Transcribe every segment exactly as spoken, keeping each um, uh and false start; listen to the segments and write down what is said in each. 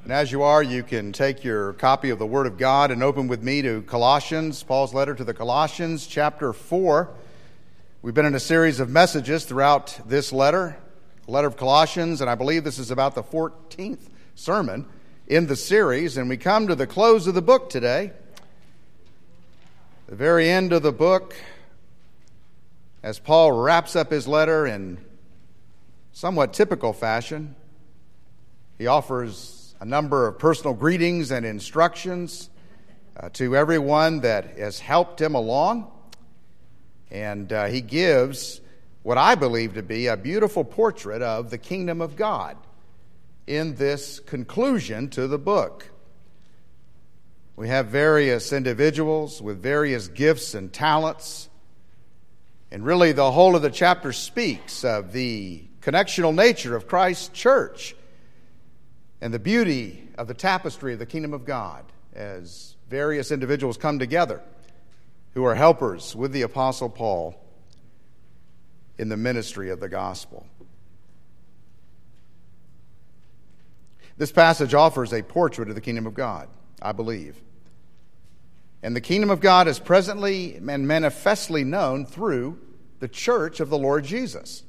And as you are, you can take your copy of the Word of God and open with me to Colossians, Paul's letter to the Colossians, chapter four. We've been in a series of messages throughout this letter, the letter of Colossians, and I believe this is about the fourteenth sermon in the series. And we come to the close of the book today, the very end of the book, as Paul wraps up his letter in somewhat typical fashion. He offers a number of personal greetings and instructions uh, to everyone that has helped him along. And uh, he gives what I believe to be a beautiful portrait of the kingdom of God in this conclusion to the book. We have various individuals with various gifts and talents. And really the whole of the chapter speaks of the connectional nature of Christ's church and the beauty of the tapestry of the kingdom of God as various individuals come together who are helpers with the Apostle Paul in the ministry of the gospel. This passage offers a portrait of the kingdom of God, I believe. And the kingdom of God is presently and manifestly known through the church of the Lord Jesus.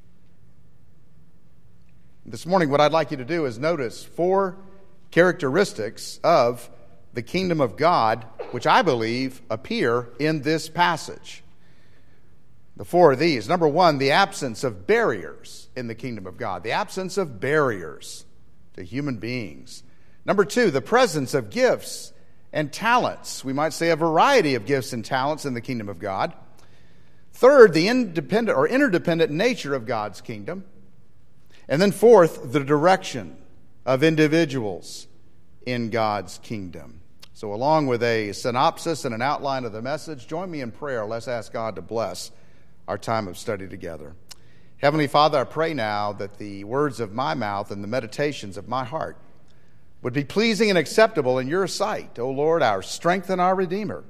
This morning, what I'd like you to do is notice four characteristics of the kingdom of God, which I believe appear in this passage. The four of these. Number one, the absence of barriers in the kingdom of God. The absence of barriers to human beings. Number two, the presence of gifts and talents. We might say a variety of gifts and talents in the kingdom of God. Third, the independent or interdependent nature of God's kingdom. And then fourth, the direction of individuals in God's kingdom. So along with a synopsis and an outline of the message, join me in prayer. Let's ask God to bless our time of study together. Heavenly Father, I pray now that the words of my mouth and the meditations of my heart would be pleasing and acceptable in your sight, O Lord, our strength and our Redeemer.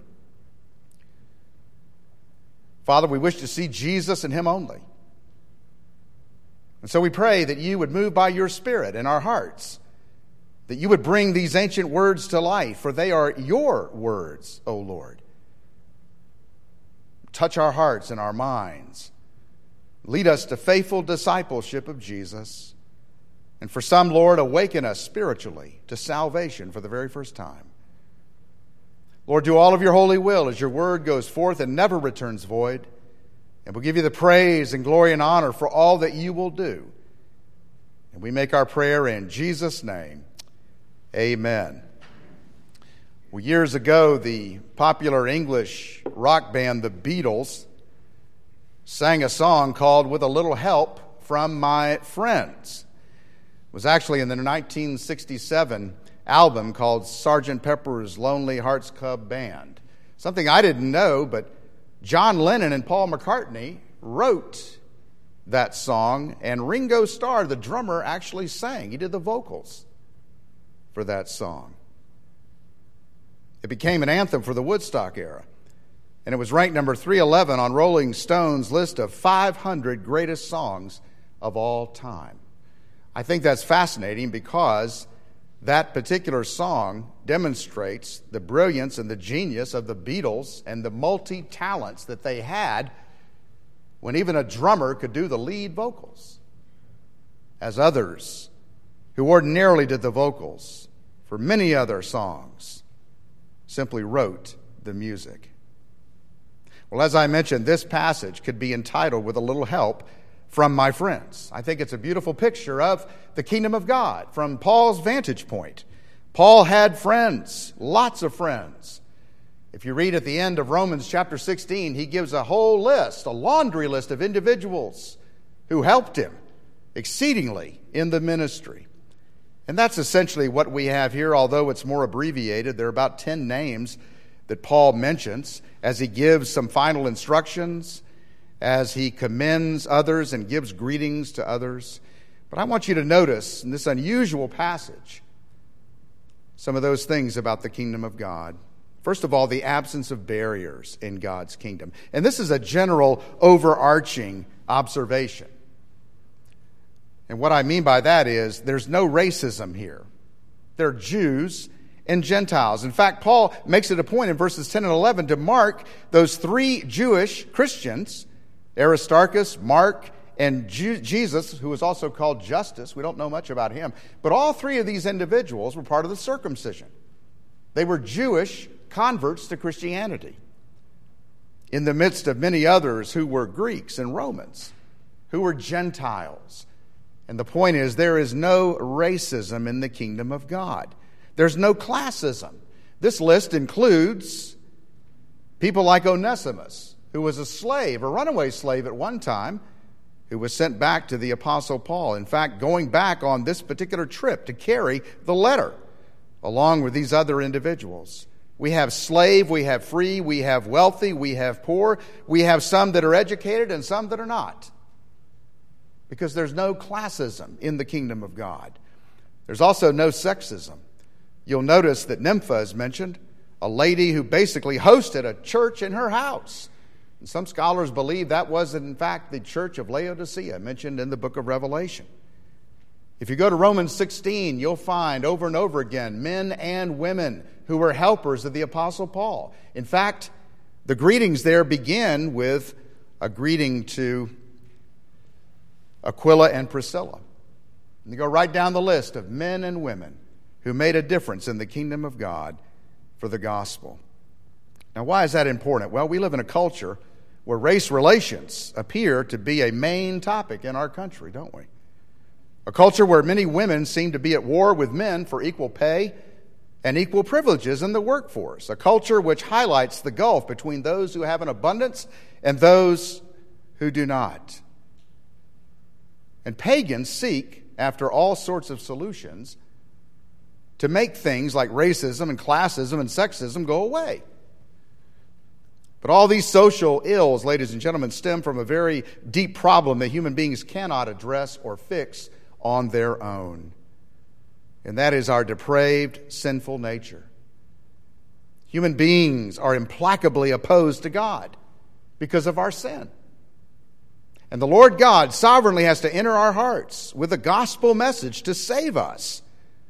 Father, we wish to see Jesus and him only. And so we pray that you would move by your Spirit in our hearts, that you would bring these ancient words to life, for they are your words, O Lord. Touch our hearts and our minds. Lead us to faithful discipleship of Jesus. And for some, Lord, awaken us spiritually to salvation for the very first time. Lord, do all of your holy will as your word goes forth and never returns void. And we'll give you the praise and glory and honor for all that you will do. And we make our prayer in Jesus' name. Amen. Well, years ago, the popular English rock band, the Beatles, sang a song called With a Little Help from My Friends. It was actually in the nineteen sixty-seven album called Sergeant Pepper's Lonely Hearts Club Band. Something I didn't know, but John Lennon and Paul McCartney wrote that song, and Ringo Starr, the drummer, actually sang. He did the vocals for that song. It became an anthem for the Woodstock era, and it was ranked number three eleven on Rolling Stone's list of five hundred greatest songs of all time. I think that's fascinating because that particular song demonstrates the brilliance and the genius of the Beatles and the multi-talents that they had when even a drummer could do the lead vocals, as others who ordinarily did the vocals for many other songs simply wrote the music. Well, as I mentioned, this passage could be entitled With a Little Help from My Friends. I think it's a beautiful picture of the kingdom of God from Paul's vantage point. Paul had friends, lots of friends. If you read at the end of Romans chapter sixteen, he gives a whole list, a laundry list of individuals who helped him exceedingly in the ministry. And that's essentially what we have here, although it's more abbreviated. There are about ten names that Paul mentions as he gives some final instructions, as he commends others and gives greetings to others. But I want you to notice in this unusual passage some of those things about the kingdom of God. First of all, the absence of barriers in God's kingdom. And this is a general overarching observation. And what I mean by that is there's no racism here. They're Jews and Gentiles. In fact, Paul makes it a point in verses ten and eleven to mark those three Jewish Christians, Aristarchus, Mark, and Ju- Jesus, who was also called Justus. We don't know much about him. But all three of these individuals were part of the circumcision. They were Jewish converts to Christianity, in the midst of many others who were Greeks and Romans, who were Gentiles. And the point is, there is no racism in the kingdom of God. There's no classism. This list includes people like Onesimus, who was a slave, a runaway slave at one time, who was sent back to the Apostle Paul. In fact, going back on this particular trip to carry the letter, along with these other individuals. We have slave, we have free, we have wealthy, we have poor. We have some that are educated and some that are not. Because there's no classism in the kingdom of God. There's also no sexism. You'll notice that Nympha is mentioned, a lady who basically hosted a church in her house. And some scholars believe that was, in fact, the church of Laodicea, mentioned in the book of Revelation. If you go to Romans sixteen, you'll find over and over again men and women who were helpers of the Apostle Paul. In fact, the greetings there begin with a greeting to Aquila and Priscilla. And you go right down the list of men and women who made a difference in the kingdom of God for the gospel. Now, why is that important? Well, we live in a culture where race relations appear to be a main topic in our country, don't we? A culture where many women seem to be at war with men for equal pay and equal privileges in the workforce. A culture which highlights the gulf between those who have an abundance and those who do not. And pagans seek after all sorts of solutions to make things like racism and classism and sexism go away. But all these social ills, ladies and gentlemen, stem from a very deep problem that human beings cannot address or fix on their own. And that is our depraved, sinful nature. Human beings are implacably opposed to God because of our sin. And the Lord God sovereignly has to enter our hearts with a gospel message to save us.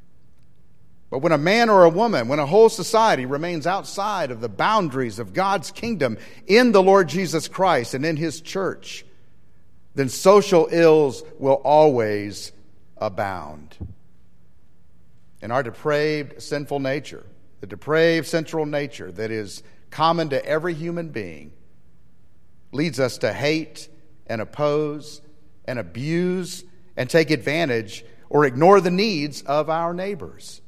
But when a man or a woman, when a whole society remains outside of the boundaries of God's kingdom in the Lord Jesus Christ and in His church, then social ills will always abound. And our depraved, sinful nature, the depraved, central nature that is common to every human being, leads us to hate and oppose and abuse and take advantage or ignore the needs of our neighbors.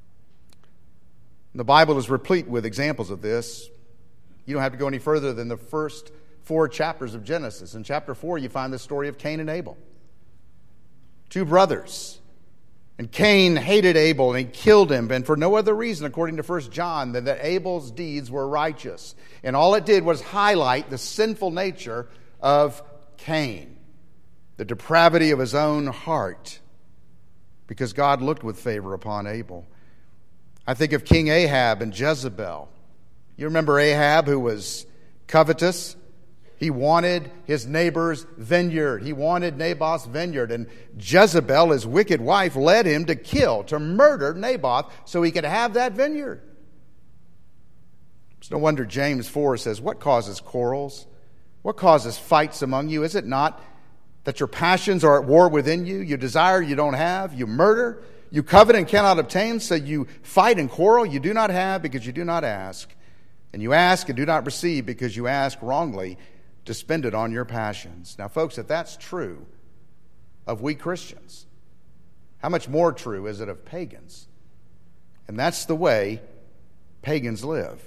The Bible is replete with examples of this. You don't have to go any further than the first four chapters of Genesis. In chapter four, you find the story of Cain and Abel. Two brothers. And Cain hated Abel and he killed him, and for no other reason, according to First John, than that Abel's deeds were righteous. And all it did was highlight the sinful nature of Cain, the depravity of his own heart, because God looked with favor upon Abel. I think of King Ahab and Jezebel. You remember Ahab, who was covetous? He wanted his neighbor's vineyard. He wanted Naboth's vineyard. And Jezebel, his wicked wife, led him to kill, to murder Naboth so he could have that vineyard. It's no wonder James four says, "What causes quarrels? What causes fights among you? Is it not that your passions are at war within you? You desire, you don't have. You murder. You covet and cannot obtain, so you fight and quarrel. You do not have because you do not ask. And you ask and do not receive because you ask wrongly to spend it on your passions." Now, folks, if that's true of we Christians, how much more true is it of pagans? And that's the way pagans live.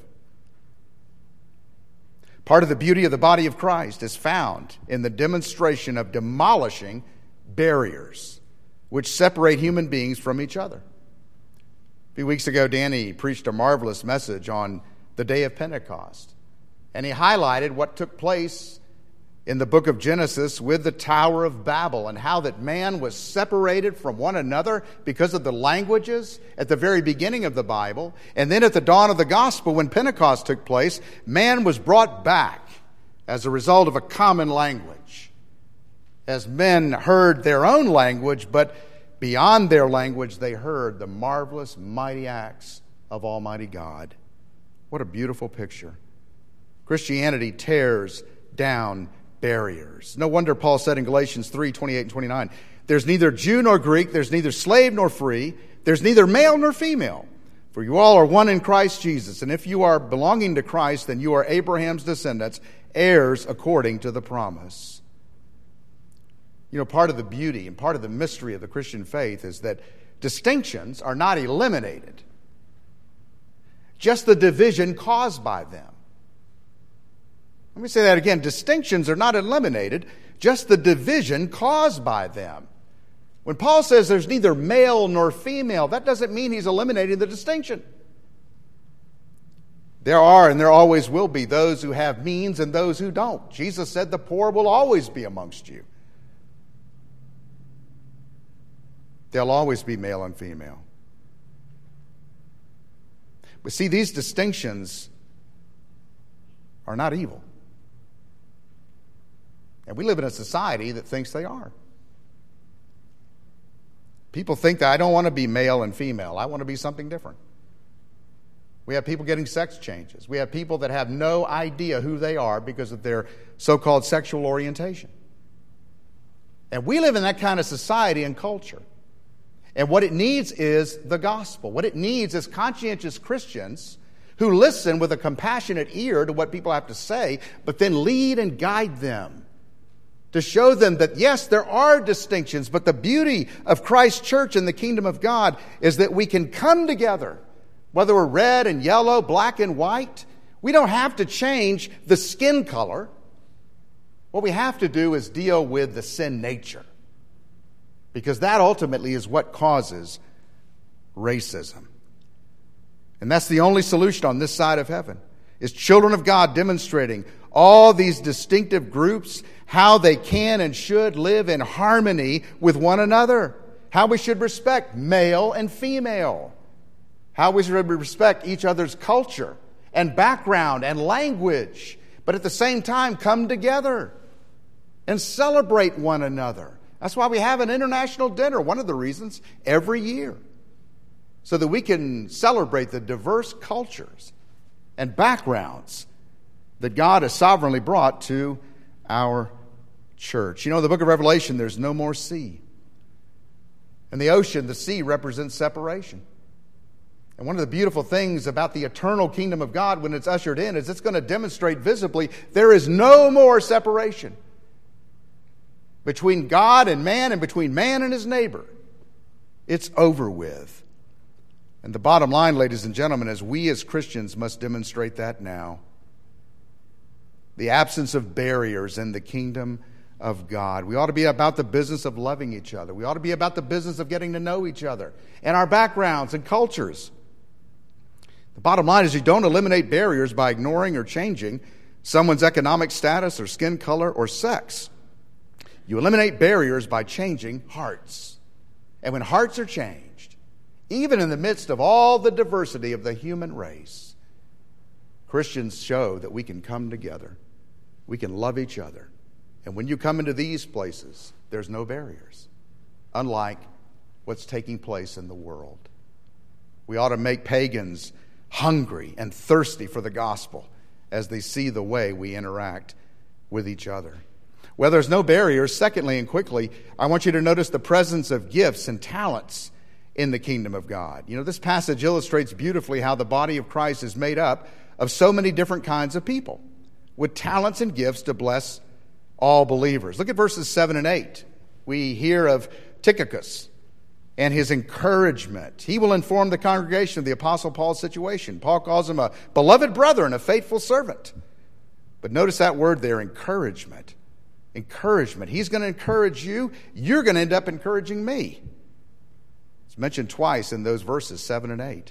Part of the beauty of the body of Christ is found in the demonstration of demolishing barriers which separate human beings from each other. A few weeks ago, Danny preached a marvelous message on the day of Pentecost. And he highlighted what took place in the book of Genesis with the Tower of Babel and how that man was separated from one another because of the languages at the very beginning of the Bible. And then at the dawn of the gospel, when Pentecost took place, man was brought back as a result of a common language. As men heard their own language, but beyond their language, they heard the marvelous, mighty acts of Almighty God. What a beautiful picture. Christianity tears down barriers. No wonder Paul said in Galatians three, twenty-eight and twenty-nine, there's neither Jew nor Greek, there's neither slave nor free, there's neither male nor female, for you all are one in Christ Jesus. And if you are belonging to Christ, then you are Abraham's descendants, heirs according to the promise. You know, part of the beauty and part of the mystery of the Christian faith is that distinctions are not eliminated, just the division caused by them. Let me say that again. Distinctions are not eliminated, just the division caused by them. When Paul says there's neither male nor female, that doesn't mean he's eliminating the distinction. There are and there always will be those who have means and those who don't. Jesus said the poor will always be amongst you. There'll always be male and female. But see, these distinctions are not evil. And we live in a society that thinks they are. People think that I don't want to be male and female. I want to be something different. We have people getting sex changes. We have people that have no idea who they are because of their so-called sexual orientation. And we live in that kind of society and culture. And what it needs is the gospel. What it needs is conscientious Christians who listen with a compassionate ear to what people have to say, but then lead and guide them to show them that, yes, there are distinctions, but the beauty of Christ's church and the kingdom of God is that we can come together, whether we're red and yellow, black and white. We don't have to change the skin color. What we have to do is deal with the sin nature, because that ultimately is what causes racism. And that's the only solution on this side of heaven, is children of God demonstrating all these distinctive groups, how they can and should live in harmony with one another, how we should respect male and female, how we should respect each other's culture and background and language, but at the same time come together and celebrate one another. That's why we have an international dinner, one of the reasons, every year, so that we can celebrate the diverse cultures and backgrounds that God has sovereignly brought to our church. You know, in the book of Revelation, there's no more sea. In the ocean, the sea represents separation. And one of the beautiful things about the eternal kingdom of God when it's ushered in is it's going to demonstrate visibly there is no more separation between God and man and between man and his neighbor. It's over with. And the bottom line, ladies and gentlemen, is we as Christians must demonstrate that now. The absence of barriers in the kingdom of God. We ought to be about the business of loving each other. We ought to be about the business of getting to know each other and our backgrounds and cultures. The bottom line is you don't eliminate barriers by ignoring or changing someone's economic status or skin color or sex. You eliminate barriers by changing hearts. And when hearts are changed, even in the midst of all the diversity of the human race, Christians show that we can come together. We can love each other. And when you come into these places, there's no barriers, unlike what's taking place in the world. We ought to make pagans hungry and thirsty for the gospel as they see the way we interact with each other. Well, there's no barriers. Secondly and quickly, I want you to notice the presence of gifts and talents in the kingdom of God. You know, this passage illustrates beautifully how the body of Christ is made up of so many different kinds of people with talents and gifts to bless all believers. Look at verses seven and eight. We hear of Tychicus and his encouragement. He will inform the congregation of the Apostle Paul's situation. Paul calls him a beloved brother and a faithful servant. But notice that word there, encouragement. Encouragement. He's going to encourage you. You're going to end up encouraging me. It's mentioned twice in those verses, seven and eight.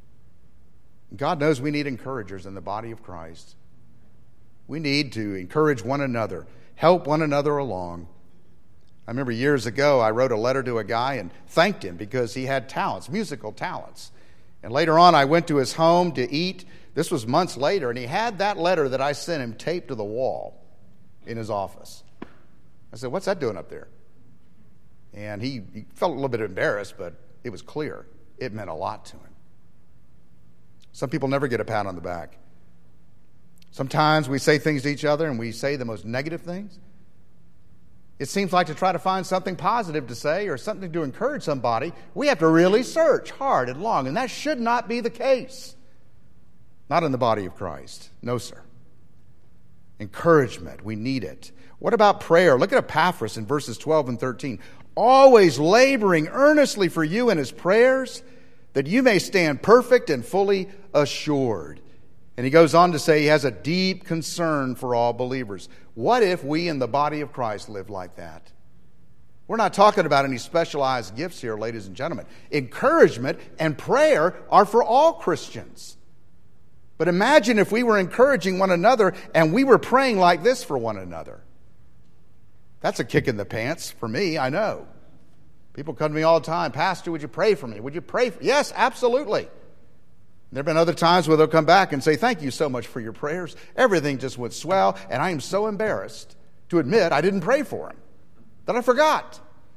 God knows we need encouragers in the body of Christ. We need to encourage one another, help one another along. I remember years ago, I wrote a letter to a guy and thanked him because he had talents, musical talents. And later on, I went to his home to eat. This was months later, and he had that letter that I sent him taped to the wall in his office. I said, "What's that doing up there?" And he, he felt a little bit embarrassed, but it was clear. It meant a lot to him. Some people never get a pat on the back. Sometimes we say things to each other and we say the most negative things. It seems like to try to find something positive to say or something to encourage somebody, we have to really search hard and long, and that should not be the case. Not in the body of Christ. No, sir. Encouragement, we need it. What about prayer? Look at Epaphras in verses twelve and thirteen. Always laboring earnestly for you in his prayers, that you may stand perfect and fully assured. And he goes on to say he has a deep concern for all believers. What if we in the body of Christ lived like that? We're not talking about any specialized gifts here, ladies and gentlemen. Encouragement and prayer are for all Christians. But imagine if we were encouraging one another and we were praying like this for one another. That's a kick in the pants for me, I know. People come to me all the time, Pastor, would you pray for me? Would you pray for me? Yes, absolutely. There have been other times where they'll come back and say, thank you so much for your prayers. Everything just went swell, and I am so embarrassed to admit I didn't pray for him, that I forgot.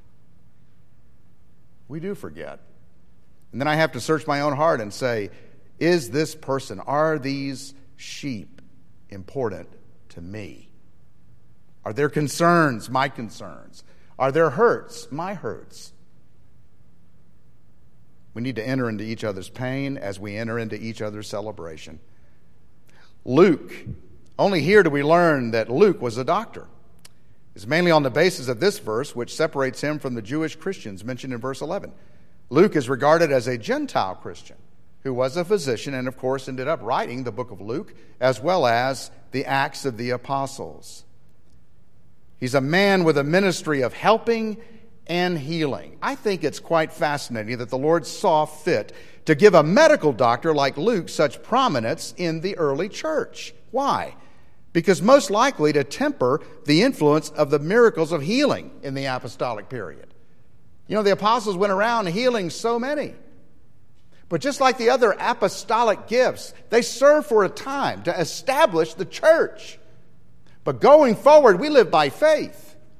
We do forget. And then I have to search my own heart and say, is this person, are these sheep important to me? Are their concerns my concerns? Are their hurts my hurts? We need to enter into each other's pain as we enter into each other's celebration. Luke, only here do we learn that Luke was a doctor. It's mainly on the basis of this verse, which separates him from the Jewish Christians mentioned in verse eleven. Luke is regarded as a Gentile Christian who was a physician and, of course, ended up writing the book of Luke as well as the Acts of the Apostles. He's a man with a ministry of helping and healing. I think it's quite fascinating that the Lord saw fit to give a medical doctor like Luke such prominence in the early church. Why? Because most likely to temper the influence of the miracles of healing in the apostolic period. You know, the apostles went around healing so many. But just like the other apostolic gifts, they serve for a time to establish the church. But going forward, we live by faith.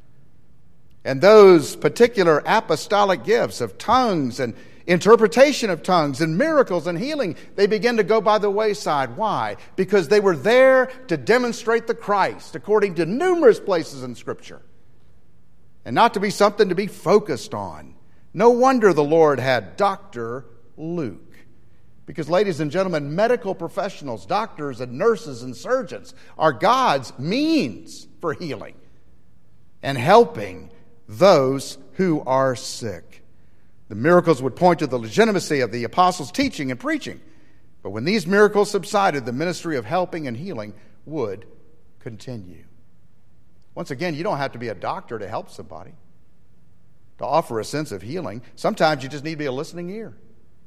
And those particular apostolic gifts of tongues and interpretation of tongues and miracles and healing, they begin to go by the wayside. Why? Because they were there to demonstrate the Christ, according to numerous places in Scripture, and not to be something to be focused on. No wonder the Lord had Doctor Luke. Because, ladies and gentlemen, medical professionals, doctors and nurses and surgeons are God's means for healing and helping those who are sick. The miracles would point to the legitimacy of the apostles' teaching and preaching. But when these miracles subsided, the ministry of helping and healing would continue. Once again, you don't have to be a doctor to help somebody, to offer a sense of healing. Sometimes you just need to be a listening ear,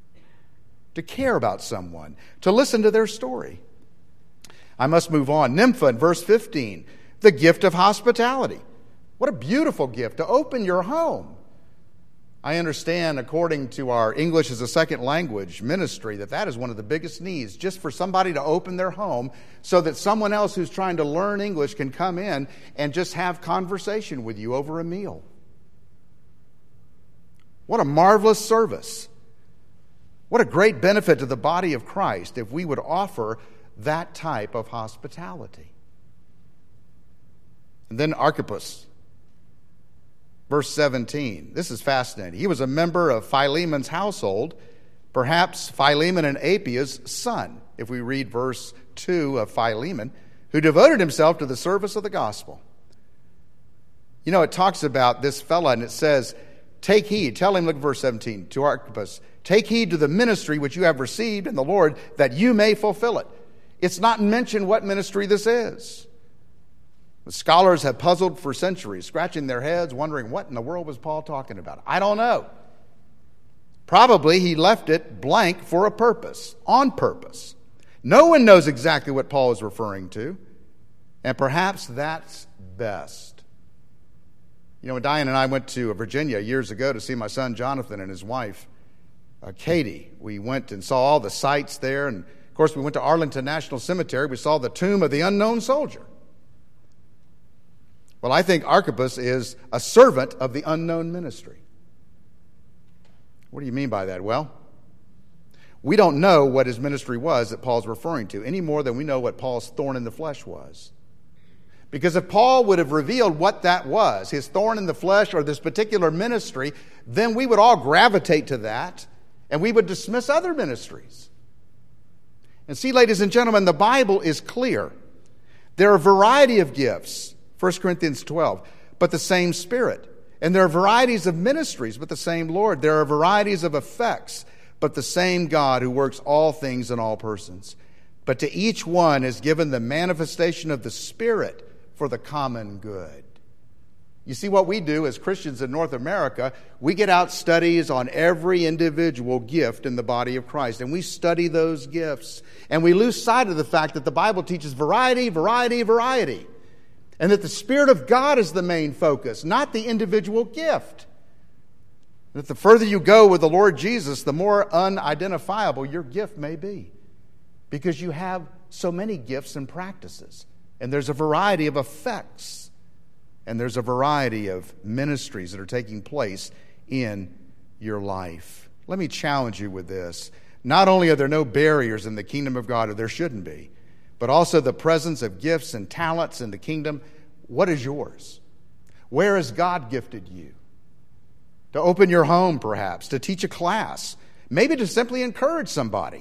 to care about someone, to listen to their story. I must move on. Nympha in verse fifteen, the gift of hospitality. What a beautiful gift, to open your home. I understand, according to our English as a second language ministry, that that is one of the biggest needs, just for somebody to open their home so that someone else who's trying to learn English can come in and just have conversation with you over a meal. What a marvelous service. What a great benefit to the body of Christ if we would offer that type of hospitality. And then Archippus. Verse seventeen, this is fascinating. He was a member of Philemon's household, perhaps Philemon and Appia's son, if we read verse two of Philemon, who devoted himself to the service of the gospel. You know, it talks about this fella, and it says, take heed, tell him, look at verse seventeen, to Archippus, take heed to the ministry which you have received in the Lord, that you may fulfill it. It's not mentioned what ministry this is. The scholars have puzzled for centuries, scratching their heads, wondering what in the world was Paul talking about. I don't know. Probably he left it blank for a purpose, on purpose. No one knows exactly what Paul is referring to, and perhaps that's best. You know, when Diane and I went to Virginia years ago to see my son Jonathan and his wife, uh, Katie, we went and saw all the sights there, and of course we went to Arlington National Cemetery. We saw the tomb of the unknown soldier. Well, I think Archippus is a servant of the unknown ministry. What do you mean by that? Well, we don't know what his ministry was that Paul's referring to any more than we know what Paul's thorn in the flesh was. Because if Paul would have revealed what that was, his thorn in the flesh or this particular ministry, then we would all gravitate to that and we would dismiss other ministries. And see, ladies and gentlemen, the Bible is clear. There are a variety of gifts, First Corinthians twelve, but the same Spirit. And there are varieties of ministries, but the same Lord. There are varieties of effects, but the same God who works all things in all persons. But to each one is given the manifestation of the Spirit for the common good. You see, what we do as Christians in North America, we get out studies on every individual gift in the body of Christ, and we study those gifts. And we lose sight of the fact that the Bible teaches variety, variety, variety. And that the Spirit of God is the main focus, not the individual gift. That the further you go with the Lord Jesus, the more unidentifiable your gift may be. Because you have so many gifts and practices. And there's a variety of effects. And there's a variety of ministries that are taking place in your life. Let me challenge you with this. Not only are there no barriers in the kingdom of God, or there shouldn't be, but also the presence of gifts and talents in the kingdom. What is yours? Where has God gifted you? To open your home, perhaps, to teach a class, maybe to simply encourage somebody.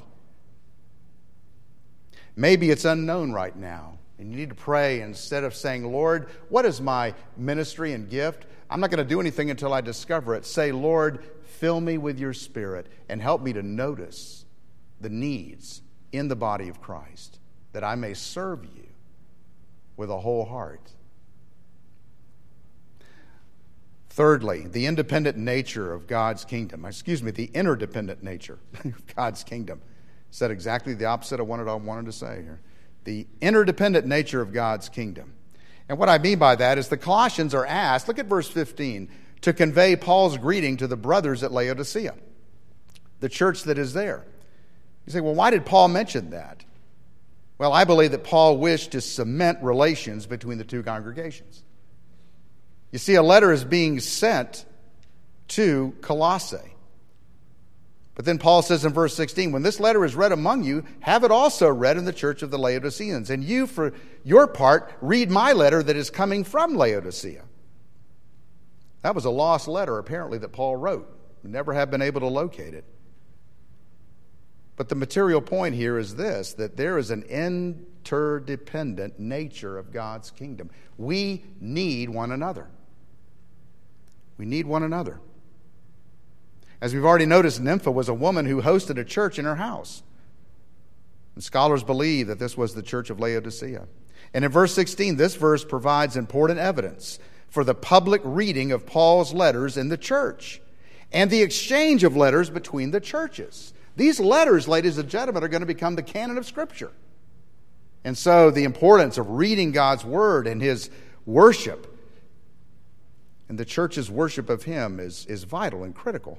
Maybe it's unknown right now, and you need to pray instead of saying, Lord, what is my ministry and gift? I'm not going to do anything until I discover it. Say, Lord, fill me with your Spirit and help me to notice the needs in the body of Christ, that I may serve you with a whole heart. Thirdly, the independent nature of God's kingdom. Excuse me, the interdependent nature of God's kingdom. Said exactly the opposite of what I wanted to say here. The interdependent nature of God's kingdom. And what I mean by that is the Colossians are asked, look at verse fifteen, to convey Paul's greeting to the brothers at Laodicea, the church that is there. You say, well, why did Paul mention that? Well, I believe that Paul wished to cement relations between the two congregations. You see, a letter is being sent to Colossae. But then Paul says in verse sixteen, when this letter is read among you, have it also read in the church of the Laodiceans. And you, for your part, read my letter that is coming from Laodicea. That was a lost letter, apparently, that Paul wrote. We never have been able to locate it. But the material point here is this, that there is an interdependent nature of God's kingdom. We need one another. We need one another. As we've already noticed, Nympha was a woman who hosted a church in her house. And scholars believe that this was the church of Laodicea. And in verse sixteen, this verse provides important evidence for the public reading of Paul's letters in the church and the exchange of letters between the churches. These letters, ladies and gentlemen, are going to become the canon of Scripture. And so the importance of reading God's Word and His worship and the church's worship of Him is, is vital and critical.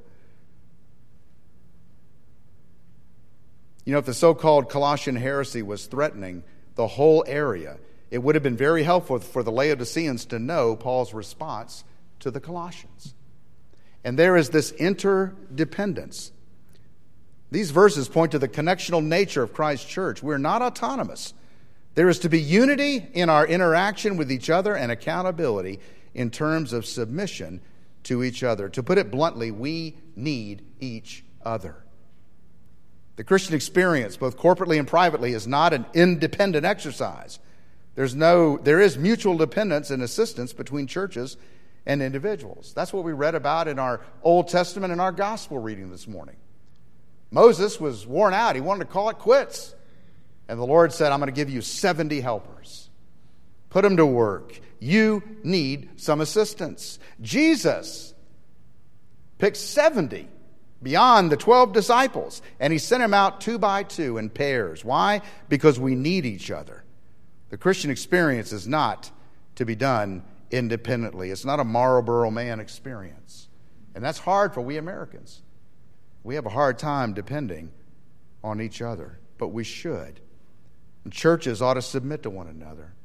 You know, if the so-called Colossian heresy was threatening the whole area, it would have been very helpful for the Laodiceans to know Paul's response to the Colossians. And there is this interdependence. These verses point to the connectional nature of Christ's church. We're not autonomous. There is to be unity in our interaction with each other and accountability in terms of submission to each other. To put it bluntly, we need each other. The Christian experience, both corporately and privately, is not an independent exercise. There's no, there is mutual dependence and assistance between churches and individuals. That's what we read about in our Old Testament and our gospel reading this morning. Moses was worn out. He wanted to call it quits. And the Lord said, I'm going to give you seventy helpers. Put them to work. You need some assistance. Jesus picked seventy beyond the twelve disciples, and he sent them out two by two in pairs. Why? Because we need each other. The Christian experience is not to be done independently. It's not a Marlboro Man experience. And that's hard for we Americans. We have a hard time depending on each other, but we should. And churches ought to submit to one another.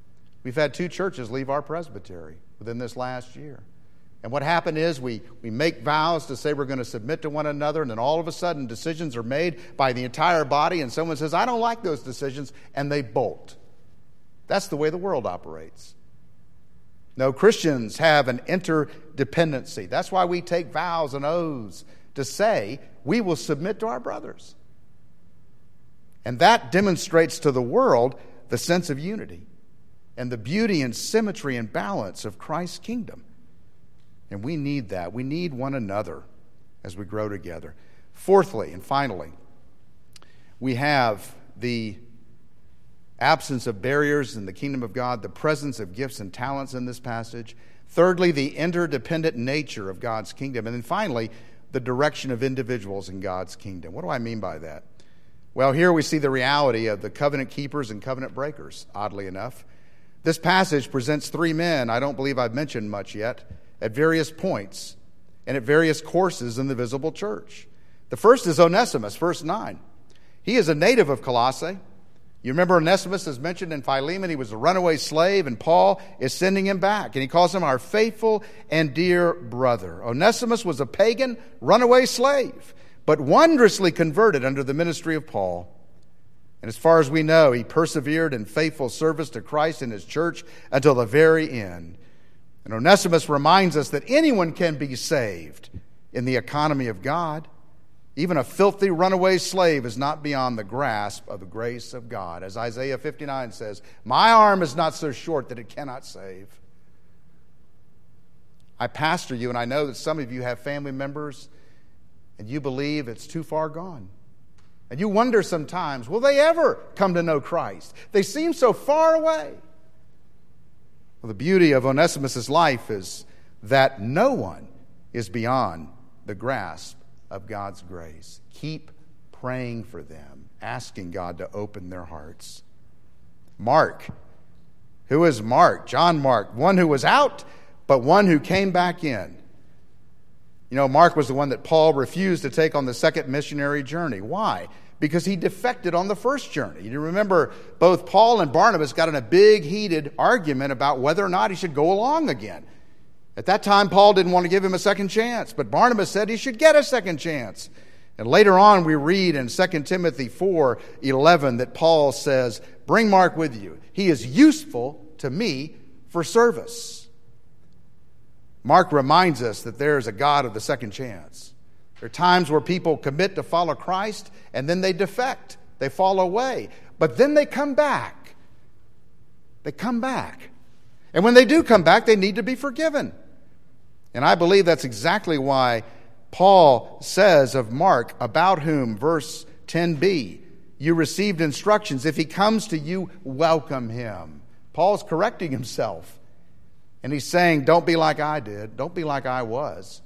We've had two churches leave our presbytery within this last year. And what happened is we, we make vows to say we're going to submit to one another, and then all of a sudden decisions are made by the entire body, and someone says, I don't like those decisions, and they bolt. That's the way the world operates. No, Christians have an interdependency. That's why we take vows and oaths to say we will submit to our brothers. And that demonstrates to the world the sense of unity and the beauty and symmetry and balance of Christ's kingdom. And we need that. We need one another as we grow together. Fourthly and finally, we have the absence of barriers in the kingdom of God, the presence of gifts and talents in this passage. Thirdly, the interdependent nature of God's kingdom. And then finally, the direction of individuals in God's kingdom. What do I mean by that? Well, here we see the reality of the covenant keepers and covenant breakers, oddly enough. This passage presents three men, I don't believe I've mentioned much yet, at various points and at various courses in the visible church. The first is Onesimus, verse nine. He is a native of Colossae. You remember Onesimus is mentioned in Philemon. He was a runaway slave, and Paul is sending him back. And he calls him our faithful and dear brother. Onesimus was a pagan runaway slave, but wondrously converted under the ministry of Paul. And as far as we know, he persevered in faithful service to Christ and his church until the very end. And Onesimus reminds us that anyone can be saved in the economy of God. Even a filthy runaway slave is not beyond the grasp of the grace of God. As Isaiah fifty-nine says, my arm is not so short that it cannot save. I pastor you, and I know that some of you have family members, and you believe it's too far gone. And you wonder sometimes, will they ever come to know Christ? They seem so far away. Well, the beauty of Onesimus' life is that no one is beyond the grasp of God's grace. Keep praying for them, asking God to open their hearts. Mark. Who is Mark? John Mark. One who was out, but one who came back in. You know, Mark was the one that Paul refused to take on the second missionary journey. Why? Because he defected on the first journey. You remember both Paul and Barnabas got in a big heated argument about whether or not he should go along again. At that time, Paul didn't want to give him a second chance, but Barnabas said he should get a second chance. And later on, we read in Second Timothy four eleven that Paul says, bring Mark with you. He is useful to me for service. Mark reminds us that there is a God of the second chance. There are times where people commit to follow Christ, and then they defect. They fall away. But then they come back. They come back. And when they do come back, they need to be forgiven. And I believe that's exactly why Paul says of Mark, about whom, verse ten b, you received instructions. If he comes to you, welcome him. Paul's correcting himself. And he's saying, don't be like I did. Don't be like I was.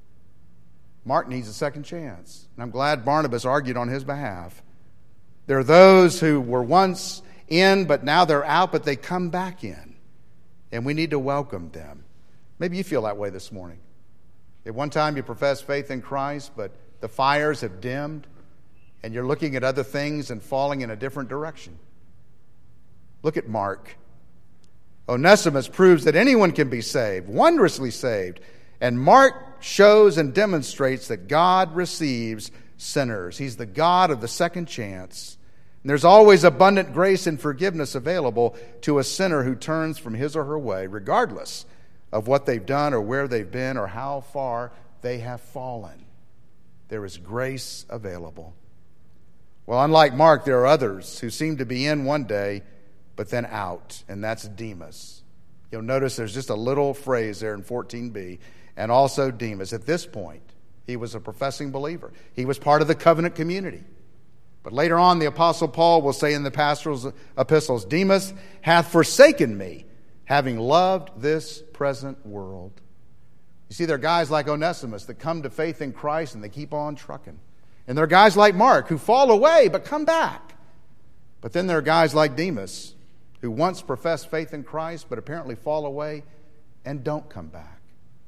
Mark needs a second chance. And I'm glad Barnabas argued on his behalf. There are those who were once in, but now they're out, but they come back in. And we need to welcome them. Maybe you feel that way this morning. At one time you professed faith in Christ, but the fires have dimmed, and you're looking at other things and falling in a different direction. Look at Mark. Onesimus proves that anyone can be saved, wondrously saved. And Mark shows and demonstrates that God receives sinners. He's the God of the second chance. And there's always abundant grace and forgiveness available to a sinner who turns from his or her way, regardless of what they've done or where they've been or how far they have fallen. There is grace available. Well, unlike Mark, there are others who seem to be in one day, but then out, and that's Demas. You'll notice there's just a little phrase there in fourteen b, and also Demas. At this point, he was a professing believer. He was part of the covenant community. But later on, the Apostle Paul will say in the pastoral epistles, Demas hath forsaken me, having loved this present world. You see, there are guys like Onesimus that come to faith in Christ and they keep on trucking. And there are guys like Mark who fall away but come back. But then there are guys like Demas who once professed faith in Christ but apparently fall away and don't come back.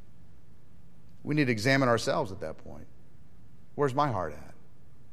We need to examine ourselves at that point. Where's my heart at?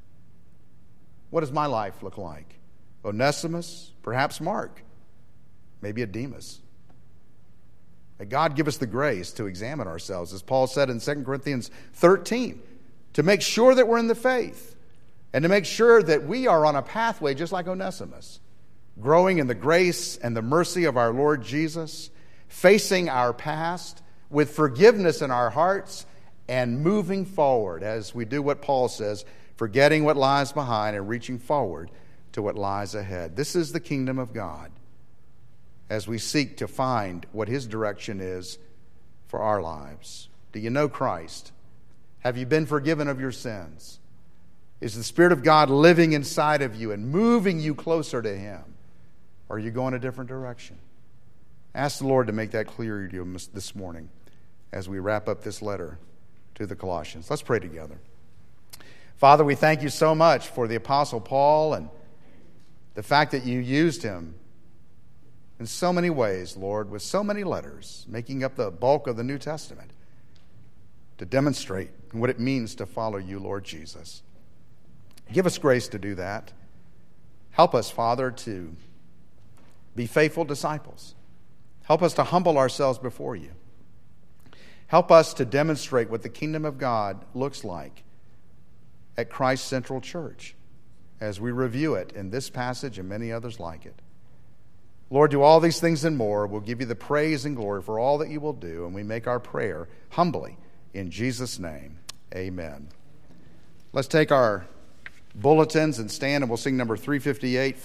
What does my life look like? Onesimus? Perhaps Mark? maybe a Demas. May God give us the grace to examine ourselves, as Paul said in Second Corinthians thirteen, to make sure that we're in the faith and to make sure that we are on a pathway just like Onesimus, growing in the grace and the mercy of our Lord Jesus, facing our past with forgiveness in our hearts and moving forward as we do what Paul says, forgetting what lies behind and reaching forward to what lies ahead. This is the kingdom of God as we seek to find what His direction is for our lives. Do you know Christ? Have you been forgiven of your sins? Is the Spirit of God living inside of you and moving you closer to Him? Or are you going a different direction? Ask the Lord to make that clear to you this morning as we wrap up this letter to the Colossians. Let's pray together. Father, we thank you so much for the Apostle Paul and the fact that you used him in so many ways, Lord, with so many letters, making up the bulk of the New Testament, to demonstrate what it means to follow you, Lord Jesus. Give us grace to do that. Help us, Father, to be faithful disciples. Help us to humble ourselves before you. Help us to demonstrate what the kingdom of God looks like at Christ Central Church as we review it in this passage and many others like it. Lord, do all these things and more. We'll give you the praise and glory for all that you will do, and we make our prayer humbly in Jesus' name. Amen. Let's take our bulletins and stand, and we'll sing number three fifty-eight.